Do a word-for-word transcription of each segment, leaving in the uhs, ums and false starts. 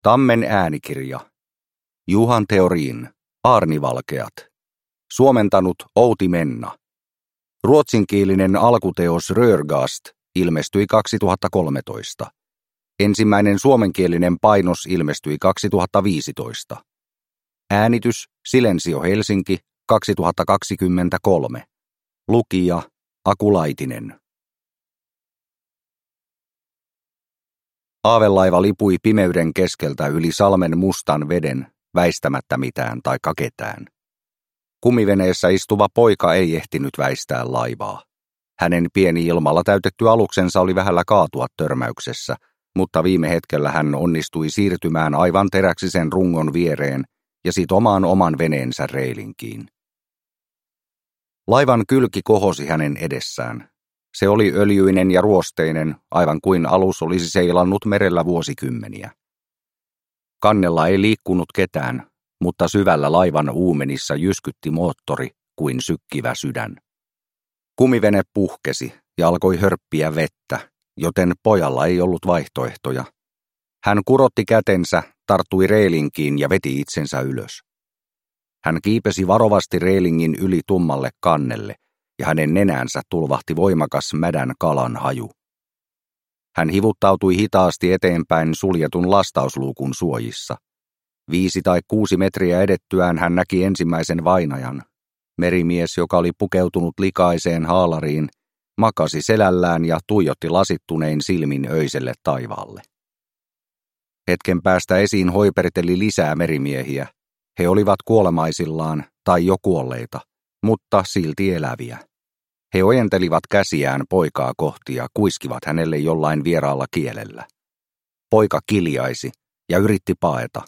Tammen äänikirja. Juhan Theorin. Aarnivalkeat. Suomentanut Outi Menna. Ruotsinkielinen alkuteos Rörgast ilmestyi kaksituhattakolmetoista. Ensimmäinen suomenkielinen painos ilmestyi kaksituhattaviisitoista. Äänitys Silensio Helsinki kaksituhattakaksikymmentäkolme. Lukija Aku Laitinen. Aavelaiva lipui pimeyden keskeltä yli salmen mustan veden, väistämättä mitään taikka ketään. Kumiveneessä istuva poika ei ehtinyt väistää laivaa. Hänen pieni ilmalla täytetty aluksensa oli vähällä kaatua törmäyksessä, mutta viime hetkellä hän onnistui siirtymään aivan teräksisen rungon viereen ja sitomaan oman veneensä reilinkiin. Laivan kylki kohosi hänen edessään. Se oli öljyinen ja ruosteinen, aivan kuin alus olisi seilannut merellä vuosikymmeniä. Kannella ei liikkunut ketään, mutta syvällä laivan uumenissa jyskytti moottori kuin sykkivä sydän. Kumivene puhkesi ja alkoi hörppiä vettä, joten pojalla ei ollut vaihtoehtoja. Hän kurotti kätensä, tarttui reilinkiin ja veti itsensä ylös. Hän kiipesi varovasti reilingin yli tummalle kannelle, ja hänen nenänsä tulvahti voimakas mädän kalan haju. Hän hivuttautui hitaasti eteenpäin suljetun lastausluukun suojissa. Viisi tai kuusi metriä edettyään hän näki ensimmäisen vainajan. Merimies, joka oli pukeutunut likaiseen haalariin, makasi selällään ja tuijotti lasittunein silmin öiselle taivaalle. Hetken päästä esiin hoiperteli lisää merimiehiä. He olivat kuolemaisillaan tai jo kuolleita, mutta silti eläviä. He ojentelivat käsiään poikaa kohti ja kuiskivat hänelle jollain vieraalla kielellä. Poika kiljaisi ja yritti paeta.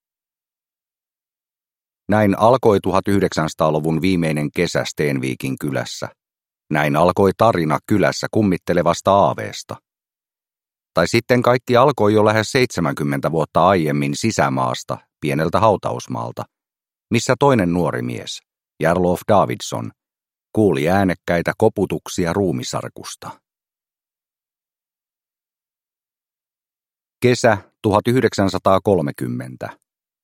Näin alkoi tuhatyhdeksänsataaluvun viimeinen kesä Stenvikin kylässä. Näin alkoi tarina kylässä kummittelevasta aaveesta. Tai sitten kaikki alkoi jo lähes seitsemänkymmentä vuotta aiemmin sisämaasta, pieneltä hautausmaalta, missä toinen nuori mies, Jarlof Davidsson, kuuli äänekkäitä koputuksia ruumisarkusta. Kesä tuhatyhdeksänsataakolmekymmentä.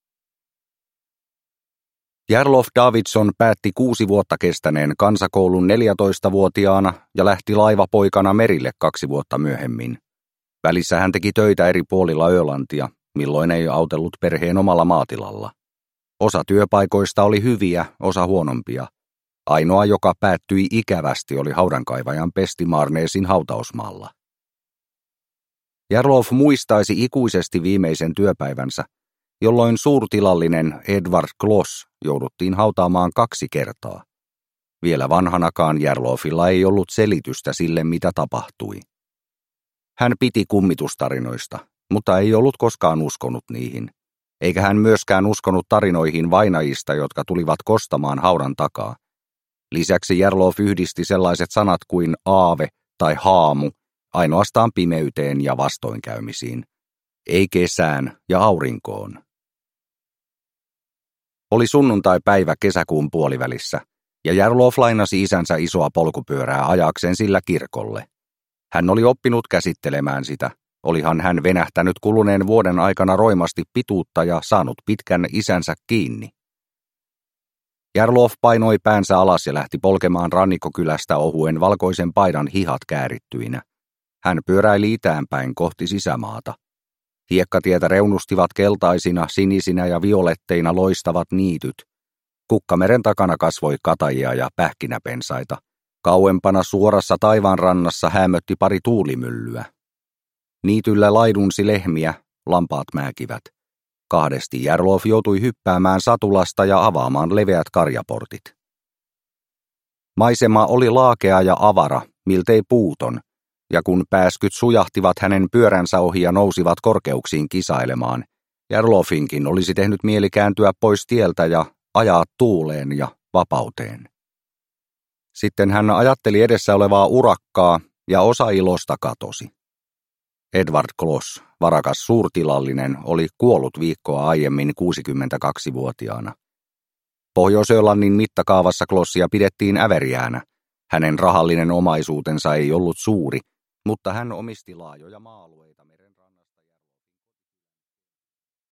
Jarlof Davidsson päätti kuusi vuotta kestäneen kansakoulun neljätoistavuotiaana ja lähti laivapoikana merille kaksi vuotta myöhemmin. Välissä hän teki töitä eri puolilla Ölantia, milloin ei autellut perheen omalla maatilalla. Osa työpaikoista oli hyviä, osa huonompia. Ainoa, joka päättyi ikävästi, oli haudankaivajan Pesti Marneesin hautausmaalla. Jarlof muistaisi ikuisesti viimeisen työpäivänsä, jolloin suurtilallinen Edvard Kloss jouduttiin hautaamaan kaksi kertaa. Vielä vanhanakaan Jarlofilla ei ollut selitystä sille, mitä tapahtui. Hän piti kummitustarinoista, mutta ei ollut koskaan uskonut niihin, eikä hän myöskään uskonut tarinoihin vainajista, jotka tulivat kostamaan haudan takaa. Lisäksi Jarlof yhdisti sellaiset sanat kuin aave tai haamu ainoastaan pimeyteen ja vastoinkäymisiin, ei kesään ja aurinkoon. Oli sunnuntai-päivä kesäkuun puolivälissä, ja Jarlof lainasi isänsä isoa polkupyörää ajakseen sillä kirkolle. Hän oli oppinut käsittelemään sitä, olihan hän venähtänyt kuluneen vuoden aikana roimasti pituutta ja saanut pitkän isänsä kiinni. Jarlof painoi päänsä alas ja lähti polkemaan rannikkokylästä ohuen valkoisen paidan hihat käärittyinä. Hän pyöräili itäänpäin kohti sisämaata. Hiekkatietä reunustivat keltaisina, sinisinä ja violetteina loistavat niityt. Kukkameren takana kasvoi katajia ja pähkinäpensaita. Kauempana suorassa taivaanrannassa hämötti pari tuulimyllyä. Niityllä laidunsi lehmiä, lampaat määkivät. Kahdesti Jarlof joutui hyppäämään satulasta ja avaamaan leveät karjaportit. Maisema oli laakea ja avara, miltei puuton, ja kun pääskyt sujahtivat hänen pyöränsä ohi ja nousivat korkeuksiin kisailemaan, Jarlofinkin olisi tehnyt mieli kääntyä pois tieltä ja ajaa tuuleen ja vapauteen. Sitten hän ajatteli edessä olevaa urakkaa ja osa ilosta katosi. Edvard Kloss, varakas suurtilallinen, oli kuollut viikkoa aiemmin kuusikymmentäkaksivuotiaana. Pohjois-Ölannin mittakaavassa Klossia pidettiin äveriäänä. Hänen rahallinen omaisuutensa ei ollut suuri, mutta hän omisti laajoja maa-alueita meren